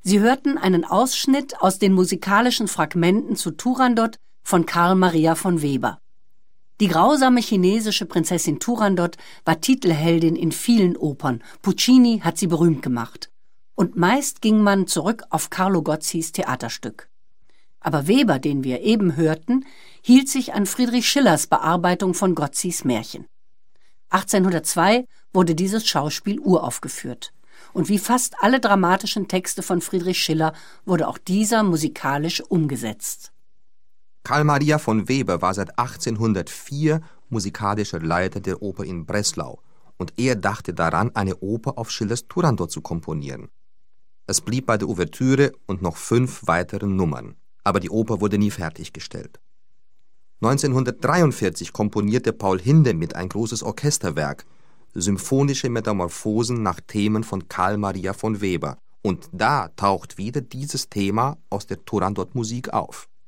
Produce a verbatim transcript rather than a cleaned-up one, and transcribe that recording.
Sie hörten einen Ausschnitt aus den musikalischen Fragmenten zu Turandot von Carl Maria von Weber. Die grausame chinesische Prinzessin Turandot war Titelheldin in vielen Opern. Puccini hat sie berühmt gemacht. Und meist ging man zurück auf Carlo Gozzis Theaterstück. Aber Weber, den wir eben hörten, hielt sich an Friedrich Schillers Bearbeitung von Gozzis Märchen. achtzehnhundertzwei wurde dieses Schauspiel uraufgeführt. Und wie fast alle dramatischen Texte von Friedrich Schiller wurde auch dieser musikalisch umgesetzt. Carl Maria von Weber war seit achtzehnhundertvier musikalischer Leiter der Oper in Breslau und er dachte daran, eine Oper auf Schillers Turandot zu komponieren. Es blieb bei der Ouvertüre und noch fünf weiteren Nummern, aber die Oper wurde nie fertiggestellt. neunzehnhundertdreiundvierzig komponierte Paul Hindemith ein großes Orchesterwerk, Symphonische Metamorphosen nach Themen von Carl Maria von Weber, und da taucht wieder dieses Thema aus der Turandot-Musik auf.